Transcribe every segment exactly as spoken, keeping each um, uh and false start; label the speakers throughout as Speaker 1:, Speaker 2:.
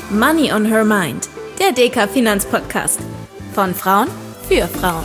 Speaker 1: Money on Her Mind, der D K Finanzpodcast. Von Frauen für Frauen.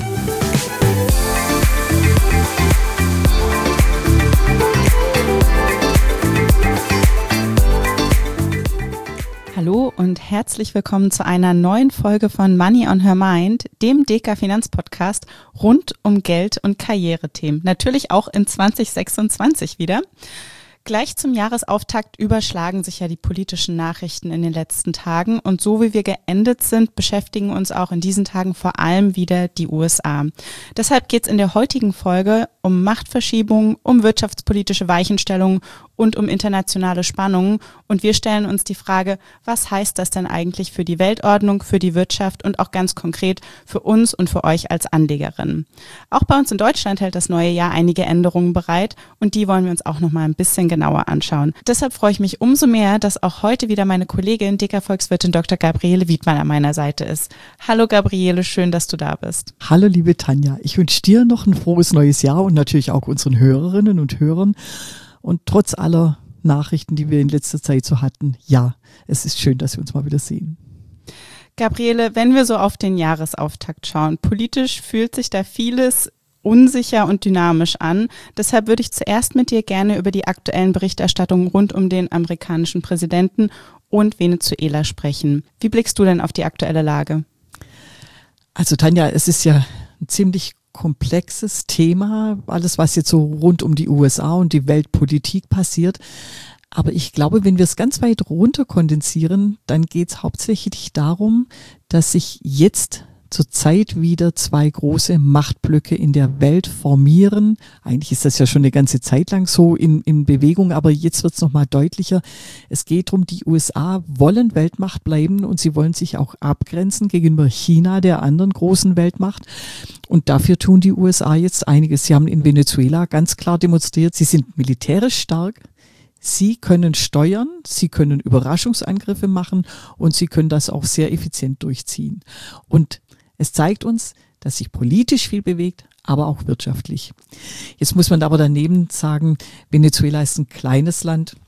Speaker 2: Hallo und herzlich willkommen zu einer neuen Folge von Money on Her Mind, dem D K Finanzpodcast rund um Geld- und Karrierethemen. Natürlich auch in zwanzig sechsundzwanzig wieder. Gleich zum Jahresauftakt überschlagen sich ja die politischen Nachrichten in den letzten Tagen und so wie wir geendet sind, beschäftigen uns auch in diesen Tagen vor allem wieder die U S A. Deshalb geht es in der heutigen Folge um Machtverschiebung, um wirtschaftspolitische Weichenstellungen und um internationale Spannungen und wir stellen uns die Frage, was heißt das denn eigentlich für die Weltordnung, für die Wirtschaft und auch ganz konkret für uns und für euch als Anlegerinnen. Auch bei uns in Deutschland hält das neue Jahr einige Änderungen bereit und die wollen wir uns auch noch mal ein bisschen genauer anschauen. Deshalb freue ich mich umso mehr, dass auch heute wieder meine Kollegin, D K-Volkswirtin Doktor Gabriele Wiedmann an meiner Seite ist. Hallo Gabriele, schön, dass du da bist.
Speaker 3: Hallo liebe Tanja, ich wünsche dir noch ein frohes neues Jahr und natürlich auch unseren Hörerinnen und Hörern. Und trotz aller Nachrichten, die wir in letzter Zeit so hatten, ja, es ist schön, dass wir uns mal wieder sehen.
Speaker 2: Gabriele, wenn wir so auf den Jahresauftakt schauen, politisch fühlt sich da vieles unsicher und dynamisch an. Deshalb würde ich zuerst mit dir gerne über die aktuellen Berichterstattungen rund um den amerikanischen Präsidenten und Venezuela sprechen. Wie blickst du denn auf die aktuelle Lage?
Speaker 3: Also Tanja, es ist ja ein ziemlich komplexes Thema, alles was jetzt so rund um die U S A und die Weltpolitik passiert. Aber ich glaube, wenn wir es ganz weit runter kondensieren, dann geht es hauptsächlich darum, dass sich jetzt zurzeit wieder zwei große Machtblöcke in der Welt formieren. Eigentlich ist das ja schon eine ganze Zeit lang so in, in Bewegung, aber jetzt wird es nochmal deutlicher. Es geht darum, die U S A wollen Weltmacht bleiben und sie wollen sich auch abgrenzen gegenüber China, der anderen großen Weltmacht. Und dafür tun die U S A jetzt einiges. Sie haben in Venezuela ganz klar demonstriert, sie sind militärisch stark. Sie können steuern, sie können Überraschungsangriffe machen und sie können das auch sehr effizient durchziehen. Und es zeigt uns, dass sich politisch viel bewegt, aber auch wirtschaftlich. Jetzt muss man aber daneben sagen, Venezuela ist ein kleines Land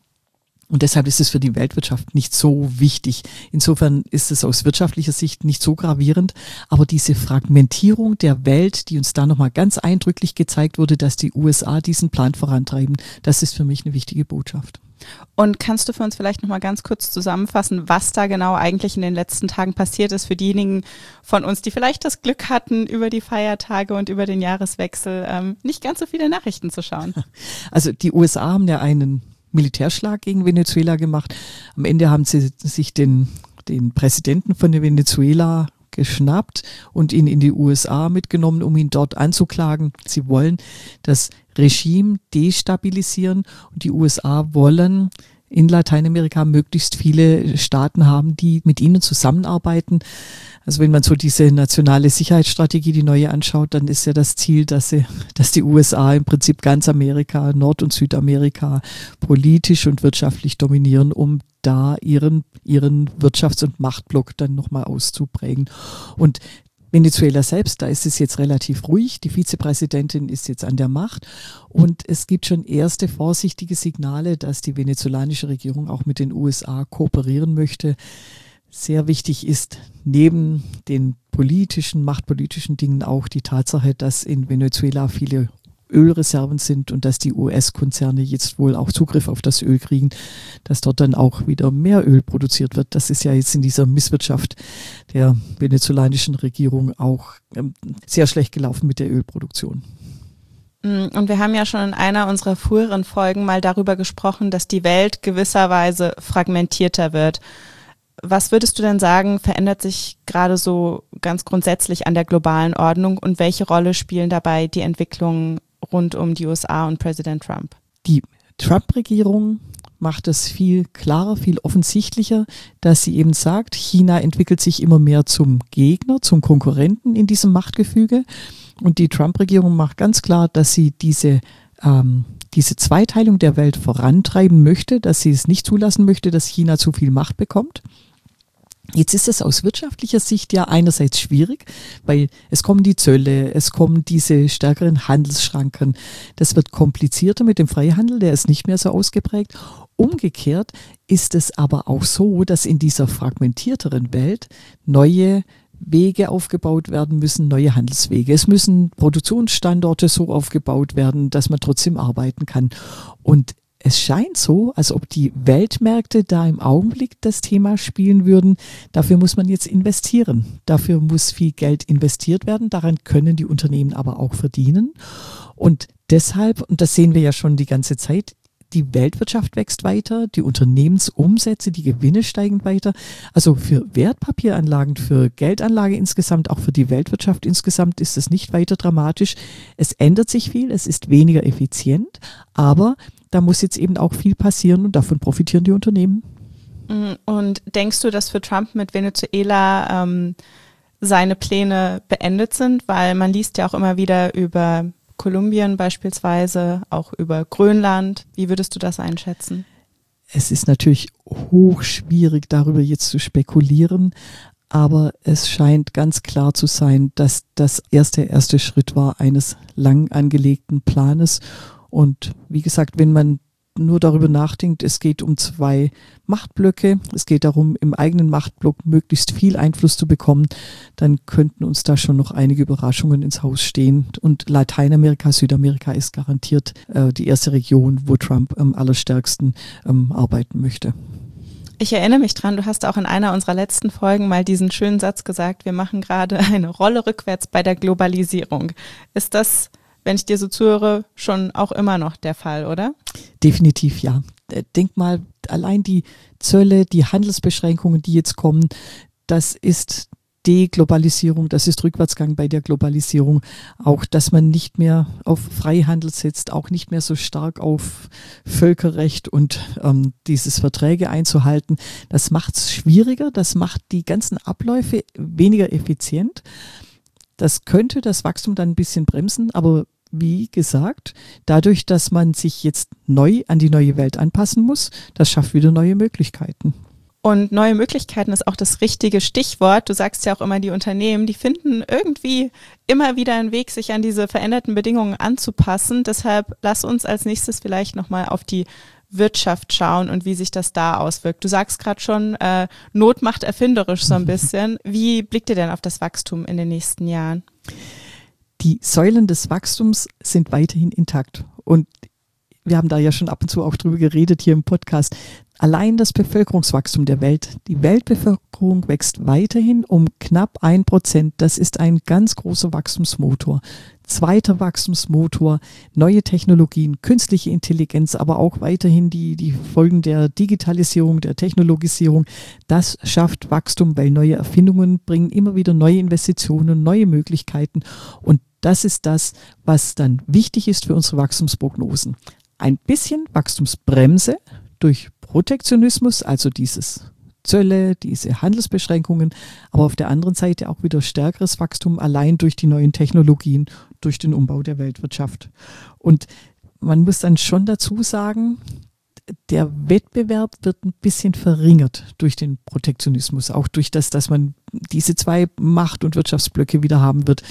Speaker 3: und deshalb ist es für die Weltwirtschaft nicht so wichtig. Insofern ist es aus wirtschaftlicher Sicht nicht so gravierend, aber diese Fragmentierung der Welt, die uns da nochmal ganz eindrücklich gezeigt wurde, dass die U S A diesen Plan vorantreiben, das ist für mich eine wichtige Botschaft.
Speaker 2: Und kannst du für uns vielleicht noch mal ganz kurz zusammenfassen, was da genau eigentlich in den letzten Tagen passiert ist für diejenigen von uns, die vielleicht das Glück hatten, über die Feiertage und über den Jahreswechsel ähm, nicht ganz so viele Nachrichten zu schauen?
Speaker 3: Also die U S A haben ja einen Militärschlag gegen Venezuela gemacht. Am Ende haben sie sich den, den Präsidenten von Venezuela geschnappt und ihn in die U S A mitgenommen, um ihn dort anzuklagen. Sie wollen das Regime destabilisieren und die U S A wollen in Lateinamerika möglichst viele Staaten haben, die mit ihnen zusammenarbeiten. Also wenn man so diese nationale Sicherheitsstrategie, die neue anschaut, dann ist ja das Ziel, dass, sie, dass die U S A im Prinzip ganz Amerika, Nord- und Südamerika politisch und wirtschaftlich dominieren, um da ihren, ihren Wirtschafts- und Machtblock dann nochmal auszuprägen. Und Venezuela selbst, da ist es jetzt relativ ruhig. Die Vizepräsidentin ist jetzt an der Macht und es gibt schon erste vorsichtige Signale, dass die venezolanische Regierung auch mit den U S A kooperieren möchte. Sehr wichtig ist neben den politischen, machtpolitischen Dingen auch die Tatsache, dass in Venezuela viele Ölreserven sind und dass die U S-Konzerne jetzt wohl auch Zugriff auf das Öl kriegen, dass dort dann auch wieder mehr Öl produziert wird. Das ist ja jetzt in dieser Misswirtschaft der venezolanischen Regierung auch ähm, sehr schlecht gelaufen mit der Ölproduktion.
Speaker 2: Und wir haben ja schon in einer unserer früheren Folgen mal darüber gesprochen, dass die Welt gewisserweise fragmentierter wird. Was würdest du denn sagen, verändert sich gerade so ganz grundsätzlich an der globalen Ordnung und welche Rolle spielen dabei die Entwicklungen rund um die U S A und Präsident Trump?
Speaker 3: Die Trump-Regierung macht es viel klarer, viel offensichtlicher, dass sie eben sagt, China entwickelt sich immer mehr zum Gegner, zum Konkurrenten in diesem Machtgefüge. Und die Trump-Regierung macht ganz klar, dass sie diese ähm, diese Zweiteilung der Welt vorantreiben möchte, dass sie es nicht zulassen möchte, dass China zu viel Macht bekommt. Jetzt ist es aus wirtschaftlicher Sicht ja einerseits schwierig, weil es kommen die Zölle, es kommen diese stärkeren Handelsschranken. Das wird komplizierter mit dem Freihandel, der ist nicht mehr so ausgeprägt. Umgekehrt ist es aber auch so, dass in dieser fragmentierteren Welt neue Wege aufgebaut werden müssen, neue Handelswege. Es müssen Produktionsstandorte so aufgebaut werden, dass man trotzdem arbeiten kann. Und es scheint so, als ob die Weltmärkte da im Augenblick das Thema spielen würden. Dafür muss man jetzt investieren. Dafür muss viel Geld investiert werden. Daran können die Unternehmen aber auch verdienen. Und deshalb, und das sehen wir ja schon die ganze Zeit, die Weltwirtschaft wächst weiter, die Unternehmensumsätze, die Gewinne steigen weiter. Also für Wertpapieranlagen, für Geldanlage insgesamt, auch für die Weltwirtschaft insgesamt ist es nicht weiter dramatisch. Es ändert sich viel, es ist weniger effizient, aber da muss jetzt eben auch viel passieren und davon profitieren die Unternehmen.
Speaker 2: Und denkst du, dass für Trump mit Venezuela ähm, seine Pläne beendet sind? Weil man liest ja auch immer wieder über Kolumbien beispielsweise, auch über Grönland. Wie würdest du das einschätzen?
Speaker 3: Es ist natürlich hochschwierig, darüber jetzt zu spekulieren, aber es scheint ganz klar zu sein, dass das erst der erste Schritt war eines lang angelegten Planes. Und wie gesagt, wenn man nur darüber nachdenkt, es geht um zwei Machtblöcke, es geht darum, im eigenen Machtblock möglichst viel Einfluss zu bekommen, dann könnten uns da schon noch einige Überraschungen ins Haus stehen. Und Lateinamerika, Südamerika ist garantiert äh, die erste Region, wo Trump am allerstärksten ähm, arbeiten möchte.
Speaker 2: Ich erinnere mich dran, du hast auch in einer unserer letzten Folgen mal diesen schönen Satz gesagt, wir machen gerade eine Rolle rückwärts bei der Globalisierung. Ist das, wenn ich dir so zuhöre, schon auch immer noch der Fall, oder?
Speaker 3: Definitiv ja. Denk mal, allein die Zölle, die Handelsbeschränkungen, die jetzt kommen, das ist Deglobalisierung, das ist Rückwärtsgang bei der Globalisierung. Auch, dass man nicht mehr auf Freihandel setzt, auch nicht mehr so stark auf Völkerrecht und ähm, dieses Verträge einzuhalten. Das macht es schwieriger, das macht die ganzen Abläufe weniger effizient. Das könnte das Wachstum dann ein bisschen bremsen, aber wie gesagt, dadurch, dass man sich jetzt neu an die neue Welt anpassen muss, das schafft wieder neue Möglichkeiten.
Speaker 2: Und neue Möglichkeiten ist auch das richtige Stichwort. Du sagst ja auch immer, die Unternehmen, die finden irgendwie immer wieder einen Weg, sich an diese veränderten Bedingungen anzupassen. Deshalb lass uns als nächstes vielleicht nochmal auf die Wirtschaft schauen und wie sich das da auswirkt. Du sagst gerade schon, äh, Not macht erfinderisch so ein bisschen. Wie blickt ihr denn auf das Wachstum in den nächsten Jahren?
Speaker 3: Die Säulen des Wachstums sind weiterhin intakt. Und wir haben da ja schon ab und zu auch drüber geredet hier im Podcast. Allein das Bevölkerungswachstum der Welt, die Weltbevölkerung wächst weiterhin um knapp ein Prozent. Das ist ein ganz großer Wachstumsmotor. Zweiter Wachstumsmotor, neue Technologien, künstliche Intelligenz, aber auch weiterhin die, die Folgen der Digitalisierung, der Technologisierung. Das schafft Wachstum, weil neue Erfindungen bringen immer wieder neue Investitionen, neue Möglichkeiten. Und das ist das, was dann wichtig ist für unsere Wachstumsprognosen. Ein bisschen Wachstumsbremse durch Protektionismus, also dieses Zölle, diese Handelsbeschränkungen, aber auf der anderen Seite auch wieder stärkeres Wachstum allein durch die neuen Technologien, durch den Umbau der Weltwirtschaft. Und man muss dann schon dazu sagen, der Wettbewerb wird ein bisschen verringert durch den Protektionismus, auch durch das, dass man diese zwei Macht- und Wirtschaftsblöcke wieder haben wird.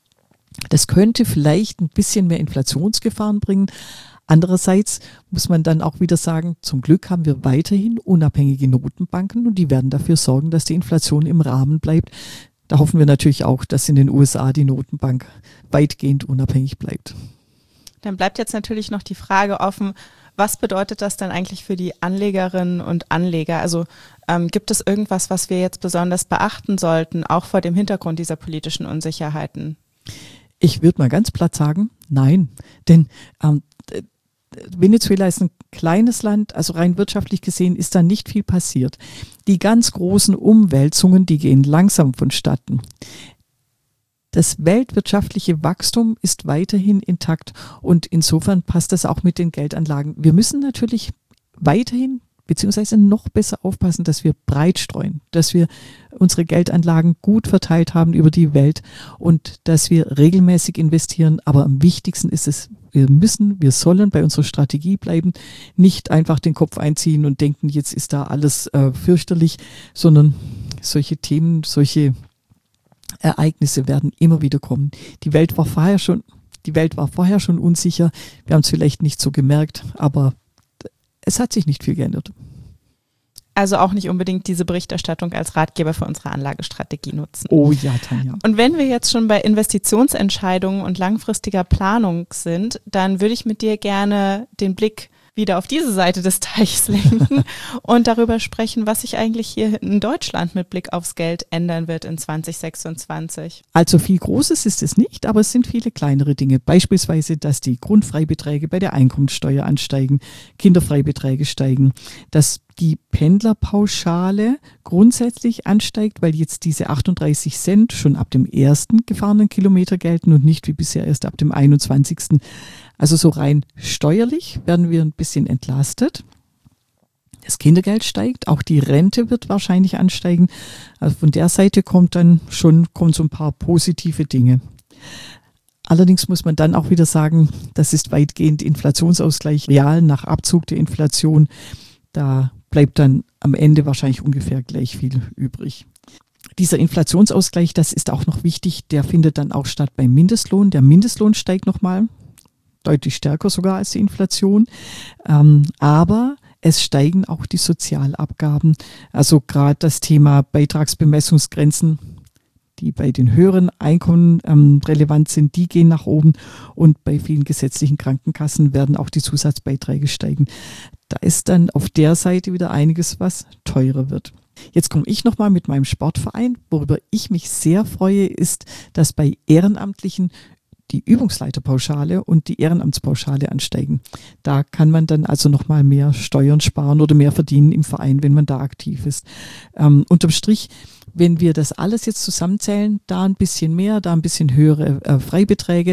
Speaker 3: Das könnte vielleicht ein bisschen mehr Inflationsgefahren bringen. Andererseits muss man dann auch wieder sagen, zum Glück haben wir weiterhin unabhängige Notenbanken und die werden dafür sorgen, dass die Inflation im Rahmen bleibt. Da hoffen wir natürlich auch, dass in den U S A die Notenbank weitgehend unabhängig bleibt.
Speaker 2: Dann bleibt jetzt natürlich noch die Frage offen, was bedeutet das denn eigentlich für die Anlegerinnen und Anleger? Also ähm, gibt es irgendwas, was wir jetzt besonders beachten sollten, auch vor dem Hintergrund dieser politischen Unsicherheiten?
Speaker 3: Ich würde mal ganz platt sagen, nein. Denn ähm, Venezuela ist ein kleines Land, also rein wirtschaftlich gesehen ist da nicht viel passiert. Die ganz großen Umwälzungen, die gehen langsam vonstatten. Das weltwirtschaftliche Wachstum ist weiterhin intakt und insofern passt das auch mit den Geldanlagen. Wir müssen natürlich weiterhin beziehungsweise noch besser aufpassen, dass wir breit streuen, dass wir unsere Geldanlagen gut verteilt haben über die Welt und dass wir regelmäßig investieren. Aber am wichtigsten ist es, wir müssen, wir sollen bei unserer Strategie bleiben, nicht einfach den Kopf einziehen und denken, jetzt ist da alles äh, fürchterlich, sondern solche Themen, solche Ereignisse werden immer wieder kommen. Die Welt war vorher schon, die Welt war vorher schon unsicher. Wir haben es vielleicht nicht so gemerkt, aber es hat sich nicht viel geändert.
Speaker 2: Also auch nicht unbedingt diese Berichterstattung als Ratgeber für unsere Anlagestrategie nutzen.
Speaker 3: Oh ja, Tanja.
Speaker 2: Und wenn wir jetzt schon bei Investitionsentscheidungen und langfristiger Planung sind, dann würde ich mit dir gerne den Blick wieder auf diese Seite des Teichs lenken und darüber sprechen, was sich eigentlich hier in Deutschland mit Blick aufs Geld ändern wird in zwanzig sechsundzwanzig.
Speaker 3: Also viel Großes ist es nicht, aber es sind viele kleinere Dinge. Beispielsweise, dass die Grundfreibeträge bei der Einkommensteuer ansteigen, Kinderfreibeträge steigen, dass die Pendlerpauschale grundsätzlich ansteigt, weil jetzt diese achtunddreißig Cent schon ab dem ersten gefahrenen Kilometer gelten und nicht wie bisher erst ab dem einundzwanzigsten Also so rein steuerlich werden wir ein bisschen entlastet. Das Kindergeld steigt, auch die Rente wird wahrscheinlich ansteigen. Also von der Seite kommt dann schon kommen so ein paar positive Dinge. Allerdings muss man dann auch wieder sagen, das ist weitgehend Inflationsausgleich real nach Abzug der Inflation. Da bleibt dann am Ende wahrscheinlich ungefähr gleich viel übrig. Dieser Inflationsausgleich, das ist auch noch wichtig, der findet dann auch statt beim Mindestlohn. Der Mindestlohn steigt nochmal, deutlich stärker sogar als die Inflation. Ähm, aber es steigen auch die Sozialabgaben. Also gerade das Thema Beitragsbemessungsgrenzen, die bei den höheren Einkommen ähm, relevant sind, die gehen nach oben. Und bei vielen gesetzlichen Krankenkassen werden auch die Zusatzbeiträge steigen. Da ist dann auf der Seite wieder einiges, was teurer wird. Jetzt komme ich nochmal mit meinem Sportverein. Worüber ich mich sehr freue, ist, dass bei Ehrenamtlichen die Übungsleiterpauschale und die Ehrenamtspauschale ansteigen. Da kann man dann also nochmal mehr Steuern sparen oder mehr verdienen im Verein, wenn man da aktiv ist. Ähm, unterm Strich, wenn wir das alles jetzt zusammenzählen, da ein bisschen mehr, da ein bisschen höhere äh, Freibeträge,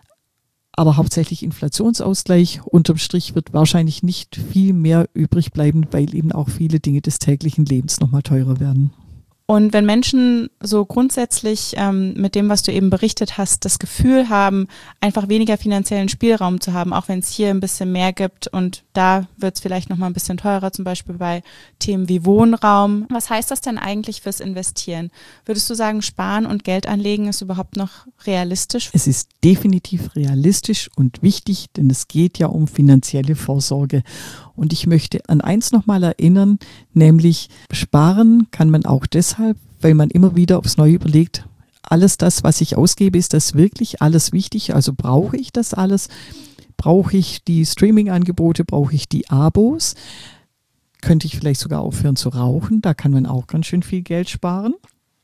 Speaker 3: aber hauptsächlich Inflationsausgleich. Unterm Strich wird wahrscheinlich nicht viel mehr übrig bleiben, weil eben auch viele Dinge des täglichen Lebens nochmal teurer werden.
Speaker 2: Und wenn Menschen so grundsätzlich ähm, mit dem, was du eben berichtet hast, das Gefühl haben, einfach weniger finanziellen Spielraum zu haben, auch wenn es hier ein bisschen mehr gibt und da wird es vielleicht nochmal ein bisschen teurer, zum Beispiel bei Themen wie Wohnraum. Was heißt das denn eigentlich fürs Investieren? Würdest du sagen, Sparen und Geld anlegen ist überhaupt noch realistisch?
Speaker 3: Es ist definitiv realistisch und wichtig, denn es geht ja um finanzielle Vorsorge. Und ich möchte an eins nochmal erinnern, nämlich sparen kann man auch deshalb, weil man immer wieder aufs Neue überlegt, alles das, was ich ausgebe, ist das wirklich alles wichtig? Also brauche ich das alles? Brauche ich die Streaming-Angebote? Brauche ich die Abos? Könnte ich vielleicht sogar aufhören zu rauchen? Da kann man auch ganz schön viel Geld sparen.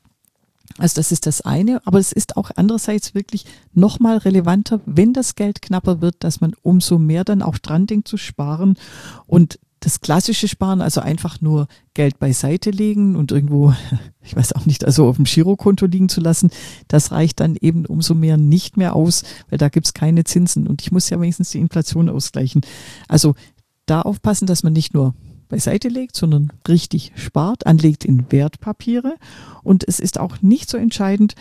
Speaker 3: Also das ist das eine, aber es ist auch andererseits wirklich nochmal relevanter, wenn das Geld knapper wird, dass man umso mehr dann auch dran denkt zu sparen. Und das klassische Sparen, also einfach nur Geld beiseite legen und irgendwo, ich weiß auch nicht, also auf dem Girokonto liegen zu lassen, das reicht dann eben umso mehr nicht mehr aus, weil da gibt's keine Zinsen und ich muss ja wenigstens die Inflation ausgleichen. Also da aufpassen, dass man nicht nur beiseite legt, sondern richtig spart, anlegt in Wertpapiere. Und es ist auch nicht so entscheidend,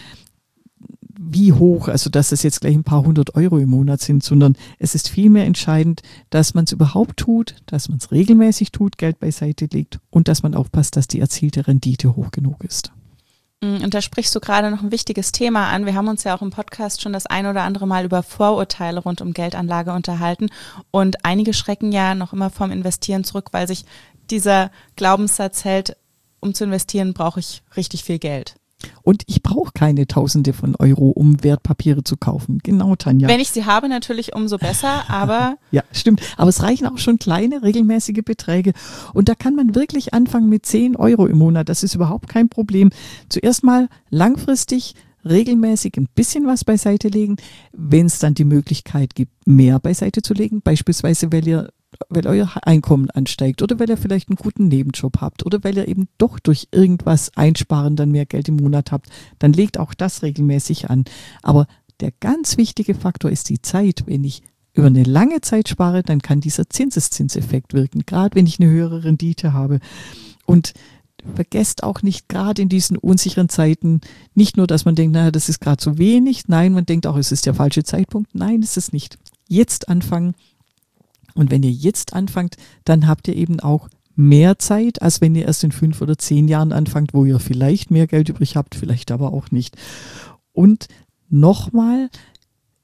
Speaker 3: wie hoch, also dass es jetzt gleich ein paar hundert Euro im Monat sind, sondern es ist vielmehr entscheidend, dass man es überhaupt tut, dass man es regelmäßig tut, Geld beiseite legt und dass man aufpasst, dass die erzielte Rendite hoch genug ist.
Speaker 2: Und da sprichst du gerade noch ein wichtiges Thema an. Wir haben uns ja auch im Podcast schon das ein oder andere Mal über Vorurteile rund um Geldanlage unterhalten. Und einige schrecken ja noch immer vom Investieren zurück, weil sich dieser Glaubenssatz hält, um zu investieren, brauche ich richtig viel Geld.
Speaker 3: Und ich brauche keine Tausende von Euro, um Wertpapiere zu kaufen. Genau, Tanja.
Speaker 2: Wenn ich sie habe, natürlich umso besser, aber...
Speaker 3: Ja, stimmt. Aber es reichen auch schon kleine, regelmäßige Beträge. Und da kann man wirklich anfangen mit zehn Euro im Monat. Das ist überhaupt kein Problem. Zuerst mal langfristig, regelmäßig ein bisschen was beiseite legen. Wenn es dann die Möglichkeit gibt, mehr beiseite zu legen, beispielsweise, weil ihr weil euer Einkommen ansteigt oder weil ihr vielleicht einen guten Nebenjob habt oder weil ihr eben doch durch irgendwas einsparen dann mehr Geld im Monat habt, dann legt auch das regelmäßig an. Aber der ganz wichtige Faktor ist die Zeit. Wenn ich über eine lange Zeit spare, dann kann dieser Zinseszinseffekt wirken, gerade wenn ich eine höhere Rendite habe. Und vergesst auch nicht, gerade in diesen unsicheren Zeiten, nicht nur, dass man denkt, naja, das ist gerade zu wenig. Nein, man denkt auch, es ist der falsche Zeitpunkt. Nein, ist es nicht. Jetzt anfangen. Und wenn ihr jetzt anfangt, dann habt ihr eben auch mehr Zeit, als wenn ihr erst in fünf oder zehn Jahren anfangt, wo ihr vielleicht mehr Geld übrig habt, vielleicht aber auch nicht. Und nochmal,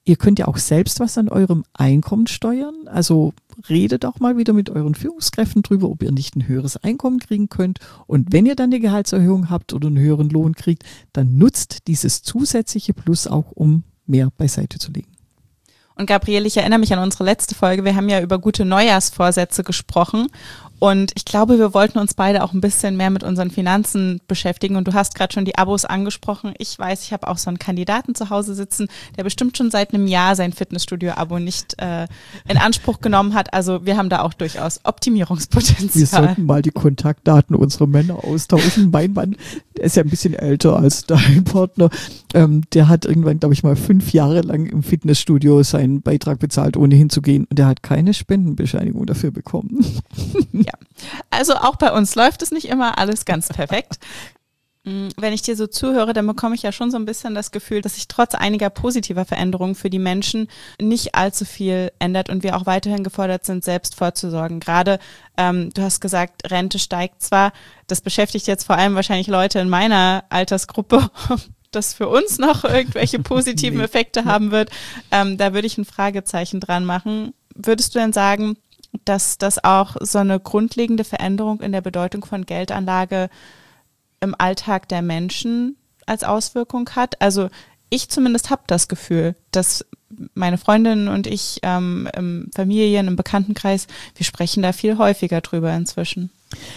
Speaker 3: Ihr könnt ja auch selbst was an eurem Einkommen steuern. Also redet auch mal wieder mit euren Führungskräften drüber, ob ihr nicht ein höheres Einkommen kriegen könnt. Und wenn ihr dann eine Gehaltserhöhung habt oder einen höheren Lohn kriegt, dann nutzt dieses zusätzliche Plus auch, um mehr beiseite zu legen.
Speaker 2: Und Gabriele, ich erinnere mich an unsere letzte Folge. Wir haben ja über gute Neujahrsvorsätze gesprochen. Und ich glaube, wir wollten uns beide auch ein bisschen mehr mit unseren Finanzen beschäftigen. Und du hast gerade schon die Abos angesprochen. Ich weiß, ich habe auch so einen Kandidaten zu Hause sitzen, der bestimmt schon seit einem Jahr sein Fitnessstudio-Abo nicht äh, in Anspruch genommen hat. Also wir haben da auch durchaus Optimierungspotenzial.
Speaker 3: Wir sollten mal die Kontaktdaten unserer Männer austauschen. Mein Mann, der ist ja ein bisschen älter als dein Partner. Ähm, der hat irgendwann, glaube ich, mal fünf Jahre lang im Fitnessstudio seinen Beitrag bezahlt, ohne hinzugehen. Und der hat keine Spendenbescheinigung dafür bekommen.
Speaker 2: Ja, also auch bei uns läuft es nicht immer alles ganz perfekt. Wenn ich dir so zuhöre, dann bekomme ich ja schon so ein bisschen das Gefühl, dass sich trotz einiger positiver Veränderungen für die Menschen nicht allzu viel ändert und wir auch weiterhin gefordert sind, selbst vorzusorgen. Gerade, ähm, du hast gesagt, Rente steigt zwar, das beschäftigt jetzt vor allem wahrscheinlich Leute in meiner Altersgruppe, ob das für uns noch irgendwelche positiven nee. Effekte haben wird. Ähm, da würde ich ein Fragezeichen dran machen. Würdest du denn sagen, dass das auch so eine grundlegende Veränderung in der Bedeutung von Geldanlage im Alltag der Menschen als Auswirkung hat? Also ich zumindest habe das Gefühl, dass meine Freundinnen und ich ähm, im Familien-, im Bekanntenkreis, wir sprechen da viel häufiger drüber inzwischen.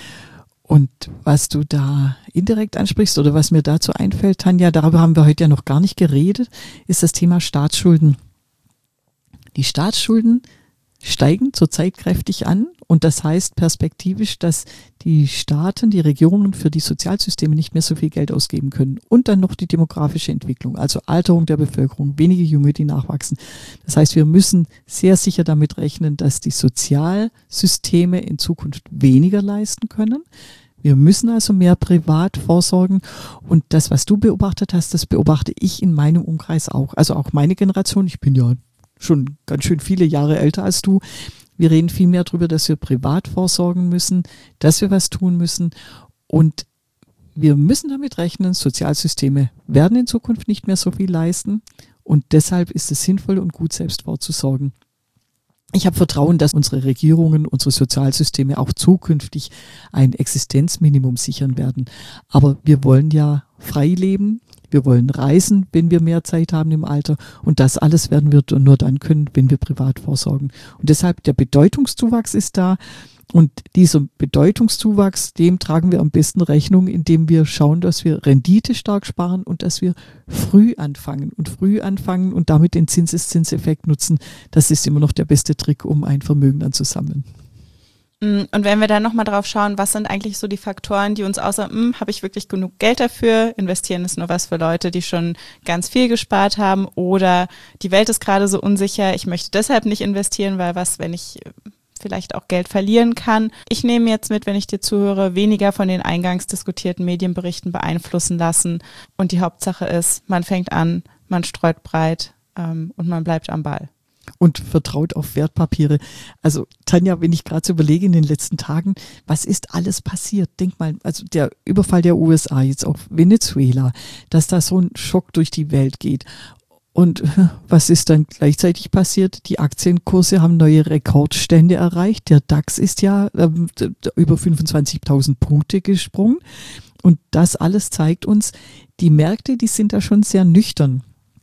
Speaker 3: Und was du da indirekt ansprichst oder was mir dazu einfällt, Tanja, darüber haben wir heute ja noch gar nicht geredet, ist das Thema Staatsschulden. Die Staatsschulden steigen zurzeit kräftig an und das heißt perspektivisch, dass die Staaten, die Regierungen für die Sozialsysteme nicht mehr so viel Geld ausgeben können. Und dann noch die demografische Entwicklung, also Alterung der Bevölkerung, wenige Junge, die nachwachsen. Das heißt, wir müssen sehr sicher damit rechnen, dass die Sozialsysteme in Zukunft weniger leisten können. Wir müssen also mehr privat vorsorgen und das, was du beobachtet hast, das beobachte ich in meinem Umkreis auch. Also auch meine Generation, ich bin ja schon ganz schön viele Jahre älter als du. Wir reden viel mehr darüber, dass wir privat vorsorgen müssen, dass wir was tun müssen und wir müssen damit rechnen, Sozialsysteme werden in Zukunft nicht mehr so viel leisten und deshalb ist es sinnvoll und gut, selbst vorzusorgen. Ich habe Vertrauen, dass unsere Regierungen, unsere Sozialsysteme auch zukünftig ein Existenzminimum sichern werden. Aber wir wollen ja frei leben. Wir wollen reisen, wenn wir mehr Zeit haben im Alter. Und das alles werden wir nur dann können, wenn wir privat vorsorgen. Und deshalb der Bedeutungszuwachs ist da. Und dieser Bedeutungszuwachs, dem tragen wir am besten Rechnung, indem wir schauen, dass wir Rendite stark sparen und dass wir früh anfangen und früh anfangen und damit den Zinseszinseffekt nutzen. Das ist immer noch der beste Trick, um ein Vermögen anzusammeln.
Speaker 2: Und wenn wir dann nochmal drauf schauen, was sind eigentlich so die Faktoren, die uns außer, habe ich wirklich genug Geld dafür, investieren ist nur was für Leute, die schon ganz viel gespart haben oder die Welt ist gerade so unsicher, ich möchte deshalb nicht investieren, weil was, wenn ich vielleicht auch Geld verlieren kann. Ich nehme jetzt mit, wenn ich dir zuhöre, weniger von den eingangs diskutierten Medienberichten beeinflussen lassen und die Hauptsache ist, man fängt an, man streut breit ähm, und man bleibt am Ball.
Speaker 3: Und vertraut auf Wertpapiere. Also Tanja, wenn ich gerade so überlege in den letzten Tagen, was ist alles passiert? Denk mal, also der Überfall der U S A jetzt auf Venezuela, dass da so ein Schock durch die Welt geht. Und was ist dann gleichzeitig passiert? Die Aktienkurse haben neue Rekordstände erreicht. Der DAX ist ja äh, über fünfundzwanzigtausend Punkte gesprungen. Und das alles zeigt uns, die Märkte, die sind da schon sehr nüchtern.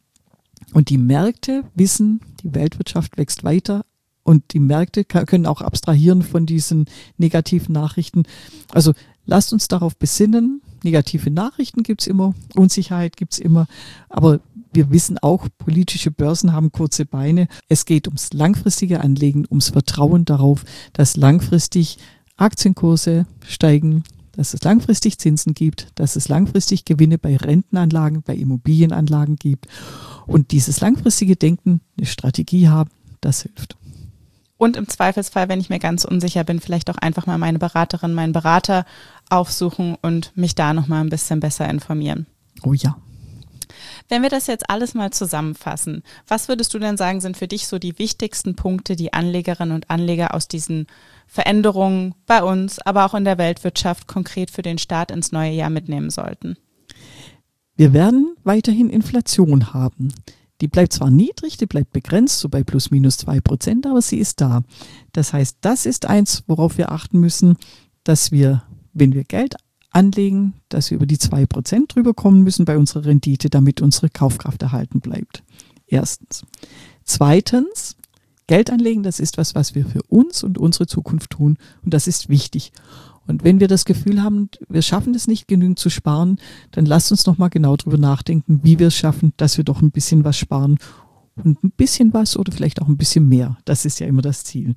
Speaker 3: Und die Märkte wissen, die Weltwirtschaft wächst weiter und die Märkte können auch abstrahieren von diesen negativen Nachrichten. Also lasst uns darauf besinnen, negative Nachrichten gibt's immer, Unsicherheit gibt's immer, aber wir wissen auch, politische Börsen haben kurze Beine. Es geht ums langfristige Anlegen, ums Vertrauen darauf, dass langfristig Aktienkurse steigen, dass es langfristig Zinsen gibt, dass es langfristig Gewinne bei Rentenanlagen, bei Immobilienanlagen gibt. Und dieses langfristige Denken, eine Strategie haben, das hilft.
Speaker 2: Und im Zweifelsfall, wenn ich mir ganz unsicher bin, vielleicht auch einfach mal meine Beraterin, meinen Berater aufsuchen und mich da nochmal ein bisschen besser informieren.
Speaker 3: Oh ja.
Speaker 2: Wenn wir das jetzt alles mal zusammenfassen, was würdest du denn sagen, sind für dich so die wichtigsten Punkte, die Anlegerinnen und Anleger aus diesen Veränderungen bei uns, aber auch in der Weltwirtschaft konkret für den Start ins neue Jahr mitnehmen sollten?
Speaker 3: Wir werden weiterhin Inflation haben. Die bleibt zwar niedrig, die bleibt begrenzt, so bei plus minus zwei Prozent, aber sie ist da. Das heißt, das ist eins, worauf wir achten müssen, dass wir, wenn wir Geld anlegen, dass wir über die zwei Prozent drüber kommen müssen bei unserer Rendite, damit unsere Kaufkraft erhalten bleibt. Erstens. Zweitens, Geld anlegen, das ist was, was wir für uns und unsere Zukunft tun und das ist wichtig. Und wenn wir das Gefühl haben, wir schaffen es nicht genügend zu sparen, dann lasst uns nochmal genau drüber nachdenken, wie wir es schaffen, dass wir doch ein bisschen was sparen und ein bisschen was oder vielleicht auch ein bisschen mehr. Das ist ja immer das Ziel.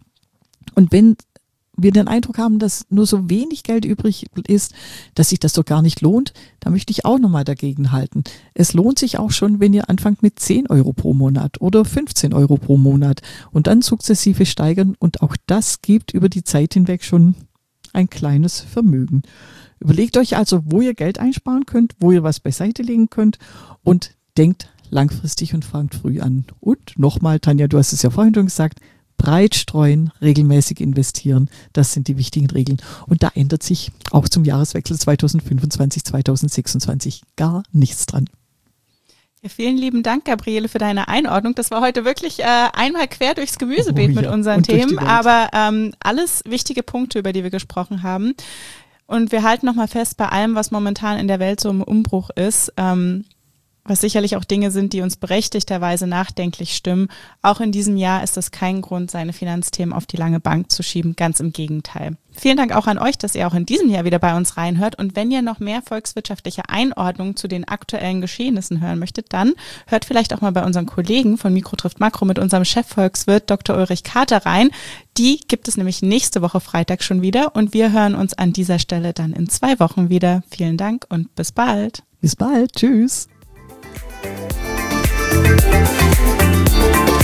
Speaker 3: Und wenn wir den Eindruck haben, dass nur so wenig Geld übrig ist, dass sich das doch gar nicht lohnt, da möchte ich auch nochmal dagegen halten. Es lohnt sich auch schon, wenn ihr anfangt mit zehn Euro pro Monat oder fünfzehn Euro pro Monat und dann sukzessive steigern und auch das gibt über die Zeit hinweg schon ein kleines Vermögen. Überlegt euch also, wo ihr Geld einsparen könnt, wo ihr was beiseite legen könnt und denkt langfristig und fangt früh an. Und nochmal, Tanja, du hast es ja vorhin schon gesagt, breit streuen, regelmäßig investieren, das sind die wichtigen Regeln. Und da ändert sich auch zum Jahreswechsel zweitausendfünfundzwanzig zweitausendsechsundzwanzig gar nichts dran.
Speaker 2: Ja, vielen lieben Dank, Gabriele, für deine Einordnung. Das war heute wirklich äh, einmal quer durchs Gemüsebeet oh, ja. mit unseren und Themen, aber ähm, alles wichtige Punkte, über die wir gesprochen haben. Und wir halten nochmal fest, bei allem, was momentan in der Welt so im Umbruch ist, ähm, was sicherlich auch Dinge sind, die uns berechtigterweise nachdenklich stimmen. Auch in diesem Jahr ist das kein Grund, seine Finanzthemen auf die lange Bank zu schieben. Ganz im Gegenteil. Vielen Dank auch an euch, dass ihr auch in diesem Jahr wieder bei uns reinhört. Und wenn ihr noch mehr volkswirtschaftliche Einordnungen zu den aktuellen Geschehnissen hören möchtet, dann hört vielleicht auch mal bei unseren Kollegen von Mikro trifft Makro mit unserem Chefvolkswirt Doktor Ulrich Kater rein. Die gibt es nämlich nächste Woche Freitag schon wieder. Und wir hören uns an dieser Stelle dann in zwei Wochen wieder. Vielen Dank und bis bald.
Speaker 3: Bis bald. Tschüss.
Speaker 4: Thank you.